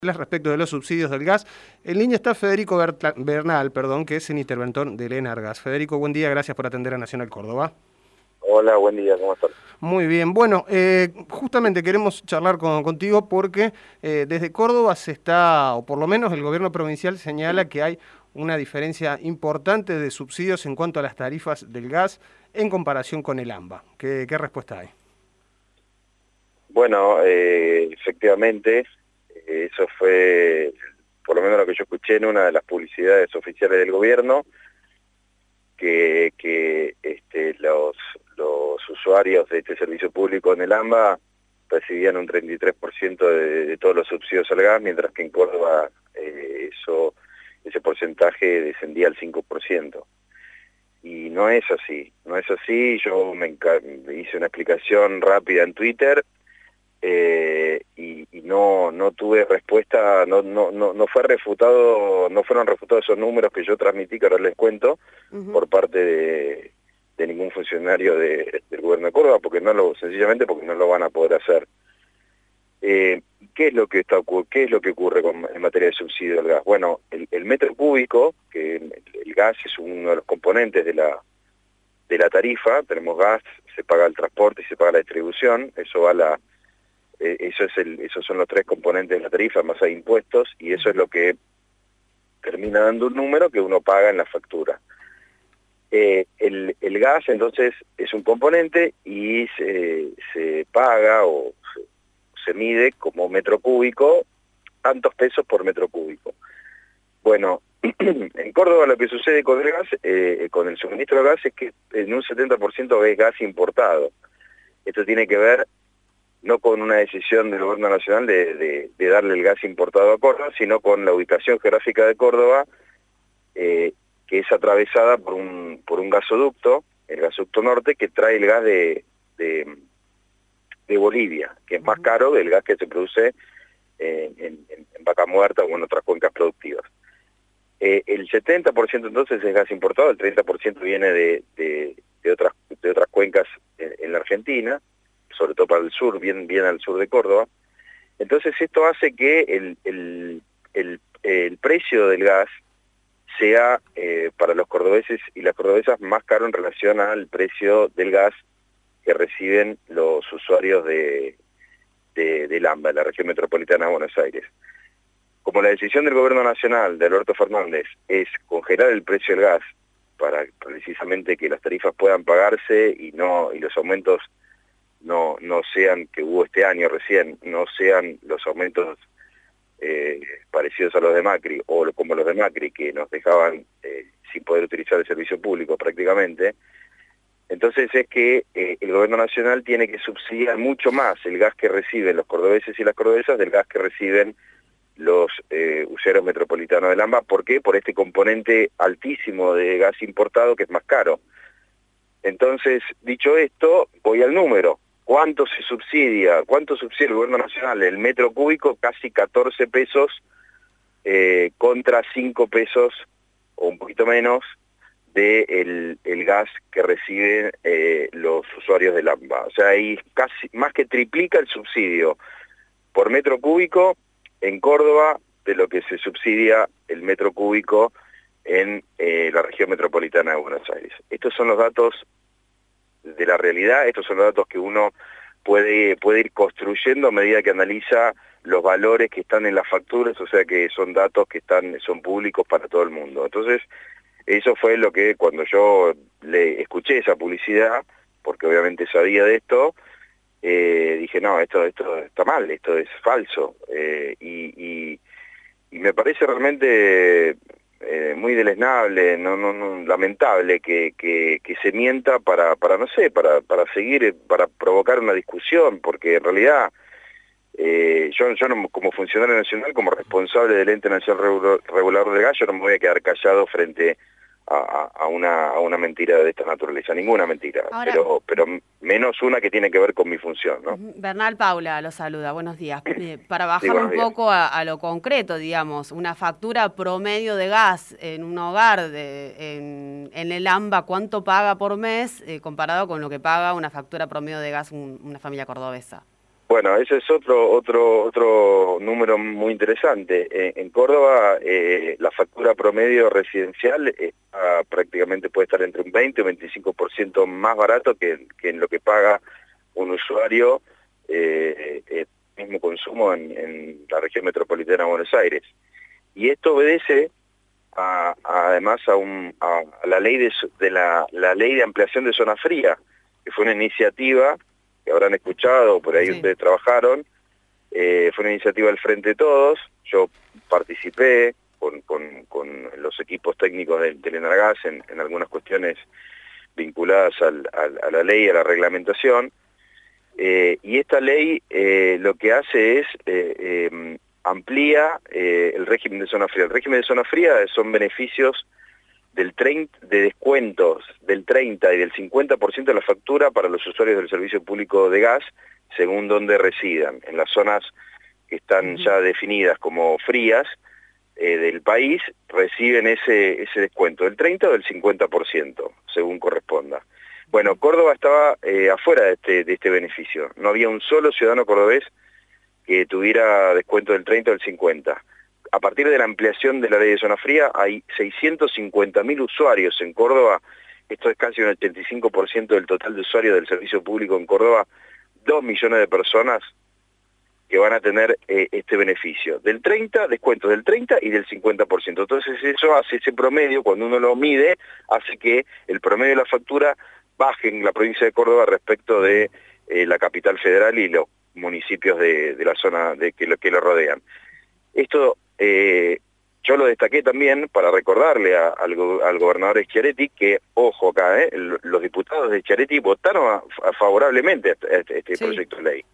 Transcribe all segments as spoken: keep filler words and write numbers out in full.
Respecto de los subsidios del gas. En línea está Federico Bertla, Bernal, perdón, que es el interventor del Enargas. Federico, buen día, gracias por atender a Nacional Córdoba. Hola, buen día, ¿cómo estás? Muy bien, bueno, eh, justamente queremos charlar con, contigo porque eh, desde Córdoba se está, o por lo menos el gobierno provincial señala que hay una diferencia importante de subsidios en cuanto a las tarifas del gas en comparación con el AMBA. ¿Qué, qué respuesta hay? Bueno, eh, efectivamente, eso fue, por lo menos lo que yo escuché en una de las publicidades oficiales del gobierno, que, que este, los, los usuarios de este servicio público en el AMBA recibían un treinta y tres por ciento de, de todos los subsidios al gas, mientras que en Córdoba eh, eso, ese porcentaje descendía al cinco por ciento. Y no es así, no es así. Yo me hice una explicación rápida en Twitter, Eh, y, y no no tuve respuesta, no no no no fue refutado, no fueron refutados esos números que yo transmití, que ahora les cuento, uh-huh. por parte de, de ningún funcionario de, del gobierno de Córdoba, porque no lo, sencillamente porque no lo van a poder hacer. Eh, ¿qué es lo que está qué es lo que ocurre con, en materia de subsidio del gas? Bueno, el, el metro cúbico, que el, el gas es uno de los componentes de la de la tarifa. Tenemos gas, se paga el transporte y se paga la distribución, eso va a la Eso es el, esos son los tres componentes de la tarifa, más hay impuestos, y eso es lo que termina dando un número que uno paga en la factura. Eh, el, el gas, entonces, es un componente y se, se paga o se, se mide como metro cúbico, tantos pesos por metro cúbico. Bueno, en Córdoba lo que sucede con el gas, eh, con el suministro de gas, es que en un setenta por ciento es gas importado. Esto tiene que ver no con una decisión del gobierno nacional de, de, de darle el gas importado a Córdoba, sino con la ubicación geográfica de Córdoba, eh, que es atravesada por un, por un gasoducto, el gasoducto norte, que trae el gas de, de, de Bolivia, que es más caro del gas que se produce en, en, en Vaca Muerta o en otras cuencas productivas. Eh, el setenta por ciento entonces es gas importado, el treinta por ciento viene de, de, de, otras, de otras cuencas en, en la Argentina, sobre todo para el sur, bien, bien al sur de Córdoba. Entonces esto hace que el, el, el, el precio del gas sea eh, para los cordobeses y las cordobesas más caro en relación al precio del gas que reciben los usuarios de, de, del AMBA, de la región metropolitana de Buenos Aires. Como la decisión del gobierno nacional de Alberto Fernández es congelar el precio del gas para precisamente que las tarifas puedan pagarse y no y los aumentos no no sean, que hubo este año recién, no sean los aumentos eh, parecidos a los de Macri, o como los de Macri, que nos dejaban eh, sin poder utilizar el servicio público prácticamente. Entonces es que eh, el gobierno nacional tiene que subsidiar mucho más el gas que reciben los cordobeses y las cordobesas del gas que reciben los eh, usuarios metropolitanos del AMBA. ¿Por qué? Por este componente altísimo de gas importado que es más caro. Entonces, dicho esto, voy al número. ¿Cuánto se subsidia? ¿Cuánto subsidia el gobierno nacional? El metro cúbico, casi catorce pesos eh, contra cinco pesos o un poquito menos de el, el gas que reciben eh, los usuarios del AMBA. O sea, ahí casi más que triplica el subsidio por metro cúbico en Córdoba de lo que se subsidia el metro cúbico en eh, la región metropolitana de Buenos Aires. Estos son los datos de la realidad, estos son los datos que uno puede, puede ir construyendo a medida que analiza los valores que están en las facturas, o sea que son datos que están son públicos para todo el mundo. Entonces, eso fue lo que cuando yo le escuché esa publicidad, porque obviamente sabía de esto, eh, dije, no, esto esto está mal, esto es falso, eh, y, y, y me parece realmente Eh, muy deleznable, no, no, no, lamentable que, que, que se mienta para, para no sé, para, para seguir, para provocar una discusión, porque en realidad eh, yo, yo no, como funcionario nacional, como responsable del Ente Nacional Regulador del Gas, yo no me voy a quedar callado frente a, a, una, a una mentira de esta naturaleza, ninguna mentira, Ahora, pero, pero menos una que tiene que ver con mi función, ¿no? Bernal, Paula lo saluda, buenos días. Eh, para bajar sí, un días. poco a, a lo concreto, digamos, una factura promedio de gas en un hogar de, en, en el AMBA, ¿cuánto paga por mes eh, comparado con lo que paga una factura promedio de gas un, una familia cordobesa? Bueno, ese es otro otro otro número muy interesante. En, en Córdoba eh, la factura promedio residencial está, prácticamente puede estar entre un veinte o veinticinco por ciento más barato que, que en lo que paga un usuario eh, el mismo consumo en, en la región metropolitana de Buenos Aires. Y esto obedece a, a, además a, un, a, a la ley de, de la, la ley de ampliación de zona fría, que fue una iniciativa que habrán escuchado, por ahí sí. Ustedes trabajaron, eh, fue una iniciativa del Frente de Todos, yo participé con, con, con los equipos técnicos del, del Enargás en, en algunas cuestiones vinculadas al, al, a la ley, a la reglamentación, eh, y esta ley eh, lo que hace es eh, eh, amplía eh, el régimen de zona fría. El régimen de zona fría son beneficios del treinta, de descuentos del treinta y del cincuenta por ciento de la factura para los usuarios del servicio público de gas, según donde residan. En las zonas que están uh-huh. ya definidas como frías eh, del país, reciben ese, ese descuento del treinta o del cincuenta por ciento, según corresponda. Bueno, Córdoba estaba eh, afuera de este, de este beneficio. No había un solo ciudadano cordobés que tuviera descuento del treinta o del cincuenta. A partir de la ampliación de la ley de zona fría, hay seiscientos cincuenta mil usuarios en Córdoba. Esto es casi un ochenta y cinco por ciento del total de usuarios del servicio público en Córdoba. Dos millones de personas que van a tener eh, este beneficio. Del treinta, descuento del treinta y del cincuenta por ciento. Entonces eso hace, ese promedio, cuando uno lo mide, hace que el promedio de la factura baje en la provincia de Córdoba respecto de eh, la capital federal y los municipios de, de la zona de que lo, que lo rodean. Esto eh, yo lo destaqué también para recordarle a, al, al gobernador de Schiaretti que, ojo acá, eh, el, los diputados de Schiaretti votaron a, a favorablemente a este, a este sí. proyecto de ley.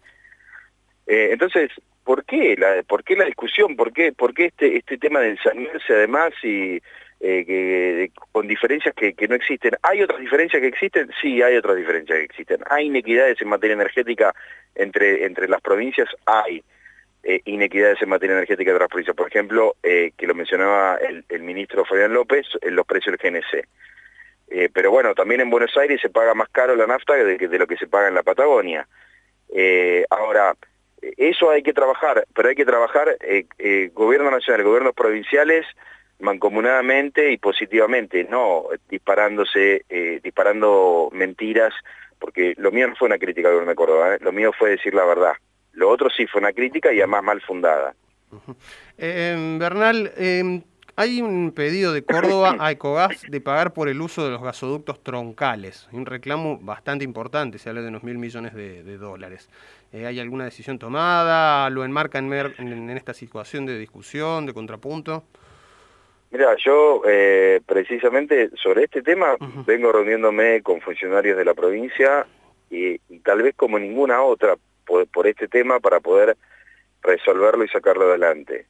Eh, entonces, ¿por qué la, por qué la discusión? ¿Por qué, por qué este, este tema de ensañarse además y eh, que, con diferencias que, que no existen? ¿Hay otras diferencias que existen? Sí, hay otras diferencias que existen. ¿Hay inequidades en materia energética entre, entre las provincias? Hay. Eh, inequidades en materia energética de otras provincias. Por ejemplo, eh, que lo mencionaba el, el ministro Fabián López, en los precios del G N C. Eh, pero bueno, también en Buenos Aires se paga más caro la nafta de, de lo que se paga en la Patagonia. Eh, ahora, eso hay que trabajar, pero hay que trabajar eh, eh, gobierno nacional, gobiernos provinciales, mancomunadamente y positivamente, no disparándose, eh, disparando mentiras, porque lo mío no fue una crítica al gobierno de Córdoba, ¿eh? Lo mío fue decir la verdad. Lo otro sí fue una crítica y además mal fundada. Uh-huh. eh, Bernal, eh, hay un pedido de Córdoba a Ecogas de pagar por el uso de los gasoductos troncales. Un reclamo bastante importante, se habla de unos mil millones de, de dólares. Eh, ¿Hay alguna decisión tomada? ¿Lo enmarca en, mer en, en esta situación de discusión, de contrapunto? Mira, yo eh, precisamente sobre este tema uh-huh. vengo reuniéndome con funcionarios de la provincia y, y tal vez como ninguna otra por, por este tema para poder resolverlo y sacarlo adelante.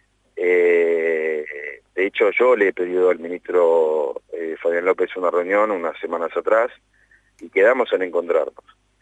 Eh, de hecho, yo le he pedido al ministro eh, Fabián López una reunión unas semanas atrás y quedamos en encontrarnos.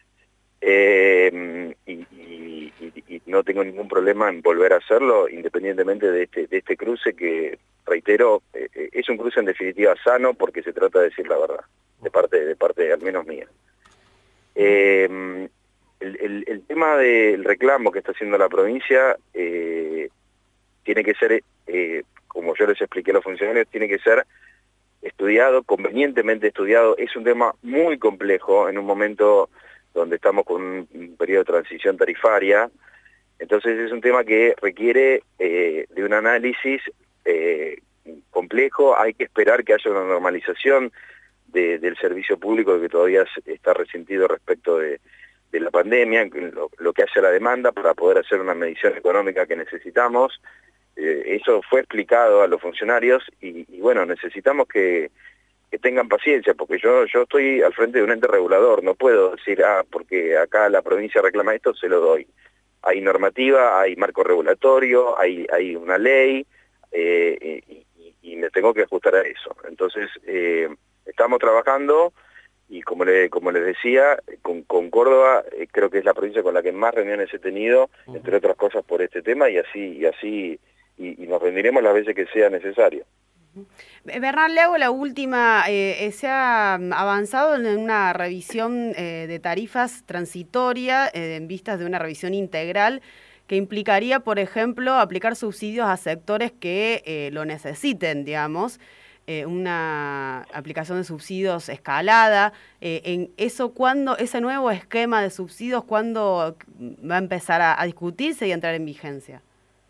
Eh, y, y, y, y no tengo ningún problema en volver a hacerlo, independientemente de este, de este cruce que, reitero, eh, es un cruce en definitiva sano porque se trata de decir la verdad, de parte, de parte al menos mía. Eh, el, el, el tema del reclamo que está haciendo la provincia eh, tiene que ser, eh, como yo les expliqué a los funcionarios, tiene que ser estudiado, convenientemente estudiado. Es un tema muy complejo en un momento donde estamos con un, un periodo de transición tarifaria, entonces es un tema que requiere eh, de un análisis eh, complejo. Hay que esperar que haya una normalización de, del servicio público que todavía está resentido respecto de, de la pandemia, lo, lo que hace la demanda para poder hacer una medición económica que necesitamos. Eh, eso fue explicado a los funcionarios y, y bueno, necesitamos que que tengan paciencia, porque yo yo estoy al frente de un ente regulador, no puedo decir, ah, porque acá la provincia reclama esto, se lo doy. Hay normativa, hay marco regulatorio, hay, hay una ley, eh, y, y, y me tengo que ajustar a eso. Entonces, eh, estamos trabajando, y como, le, como les decía, con, con Córdoba, eh, creo que es la provincia con la que más reuniones he tenido, uh-huh. entre otras cosas por este tema, y así, y así, y, y nos reuniremos las veces que sea necesario. Bernal, le hago la última. Eh, se ha avanzado en una revisión eh, de tarifas transitoria eh, en vistas de una revisión integral que implicaría, por ejemplo, aplicar subsidios a sectores que eh, lo necesiten, digamos, eh, una aplicación de subsidios escalada. Eh, en eso, ¿cuándo, ese nuevo esquema de subsidios, cuándo va a empezar a, a discutirse y a entrar en vigencia?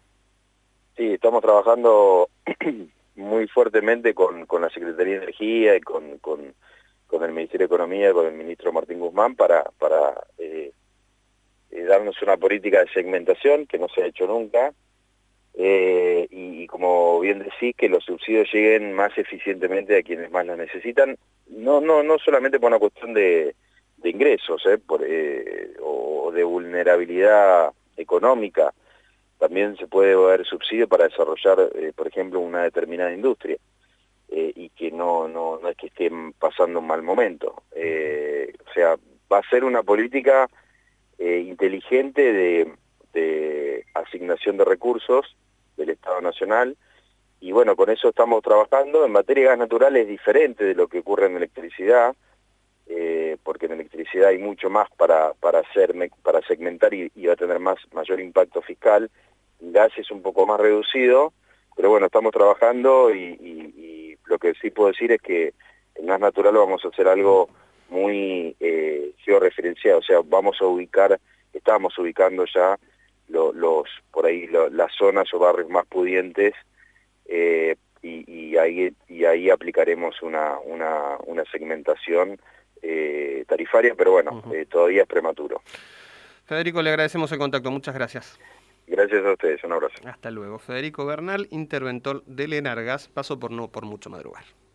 Sí, estamos trabajando muy fuertemente con, con la Secretaría de Energía y con, con, con el Ministerio de Economía, con el ministro Martín Guzmán, para, para eh, eh, darnos una política de segmentación que no se ha hecho nunca, eh, y, y como bien decís, que los subsidios lleguen más eficientemente a quienes más los necesitan, no, no, no solamente por una cuestión de, de ingresos, eh, por, eh, o de vulnerabilidad económica. También se puede dar subsidio para desarrollar, eh, por ejemplo, una determinada industria, eh, y que no, no, no es que estén pasando un mal momento. Eh, o sea, va a ser una política eh, inteligente de, de asignación de recursos del Estado Nacional, y bueno, con eso estamos trabajando. En materia de gas natural es diferente de lo que ocurre en electricidad, eh, porque en electricidad hay mucho más para, para, hacer, para segmentar y, y va a tener más, mayor impacto fiscal. Gas es un poco más reducido, pero bueno, estamos trabajando y, y, y lo que sí puedo decir es que en gas natural vamos a hacer algo muy eh, georreferenciado, o sea, vamos a ubicar, estamos ubicando ya lo, los por ahí lo, las zonas o barrios más pudientes, eh, y, y, ahí, y ahí aplicaremos una, una, una segmentación eh, tarifaria, pero bueno, uh-huh. eh, todavía es prematuro. Federico, le agradecemos el contacto, muchas gracias. Gracias a ustedes, un abrazo. Hasta luego. Federico Bernal, interventor del Enargas, pasó por no por mucho madrugar.